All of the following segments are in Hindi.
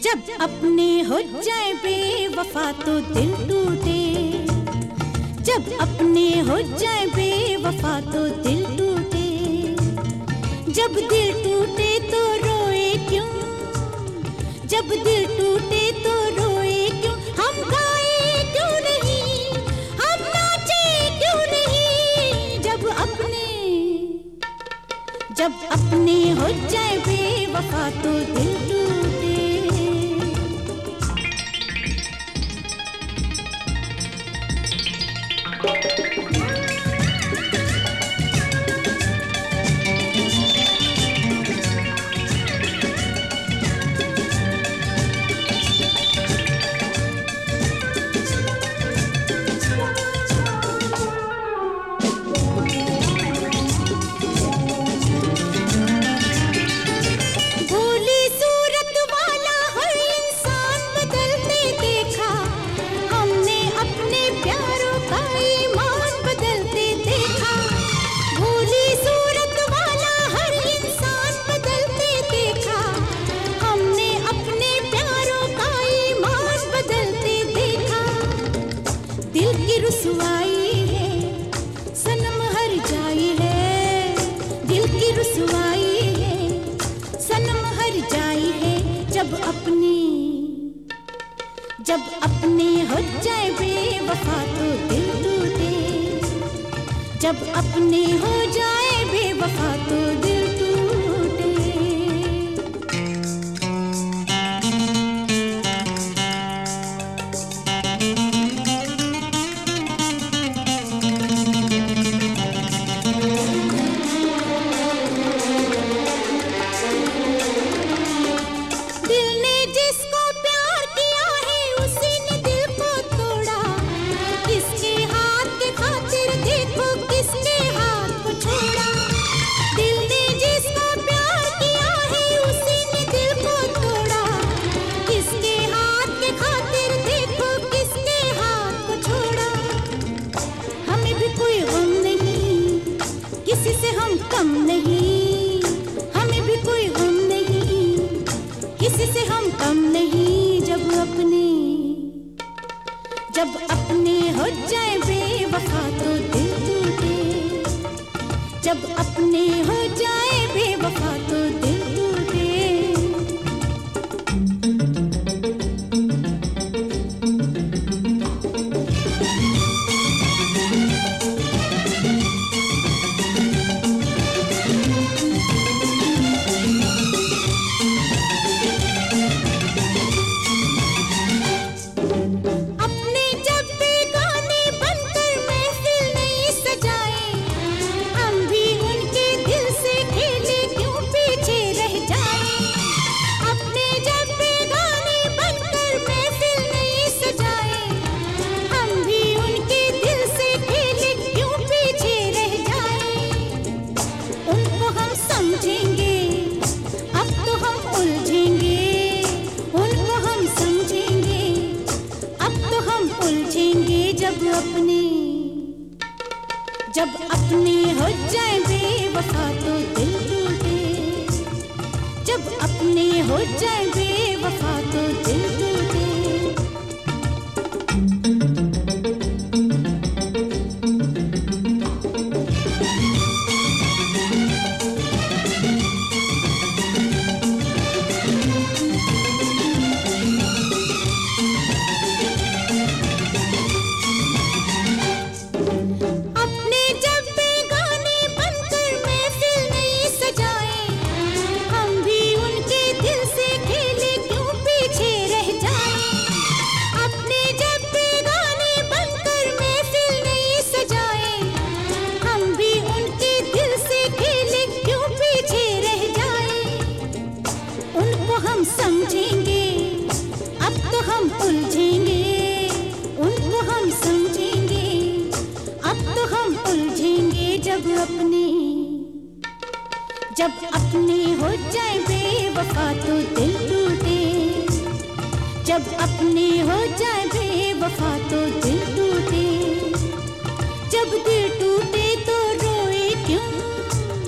जब अपने हो जाए बेवफा तो दिल टूटे, जब अपने हो जाए बेवफा तो दिल टूटे, जब दिल टूटे तो रोए क्यों, जब दिल टूटे तो रोए क्यों, हम गाए क्यों नहीं, हम नाचे क्यों नहीं, जब अपने हो जाए बेवफा तो दिल टूटे। दिल की रुसवाई है सनम हर जाई है, दिल की रुसवाई है सनम हर जाई है, जब अपने हो जाए बेवफा तो दिल टूटे, जब अपने हो जाए बेवफा तो दिल टूटे। किसी से हम कम नहीं, हमें भी कोई गम नहीं, किसी से हम कम नहीं, जब अपने हो जाए बेवफा तो दिल टूटे, जब अपने हो जाए बेवफा तो दिल टूटे। जब अपने हो जाए बेवफा तो दिल टूटे, जब अपने हो जाए बेवफा तो दिल टूटे। हम समझेंगे अब तो हम उलझेंगे, उनको हम समझेंगे अब तो हम उलझेंगे, जब अपने हो जाए बेवफा तो दिल टूटे, जब अपने हो जाए बेवफा तो दिल टूटे, जब दिल टूटे तो रोए क्यों,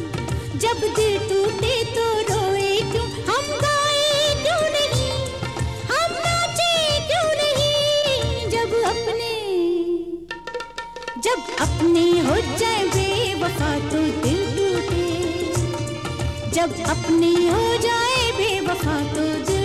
जब दिल टूटे तो रोए क्यों, हम गाए क्यों नहीं, अपने हो जाए बेवफा तो दिल टूटे, जब अपने हो जाए बेवफा तो दिल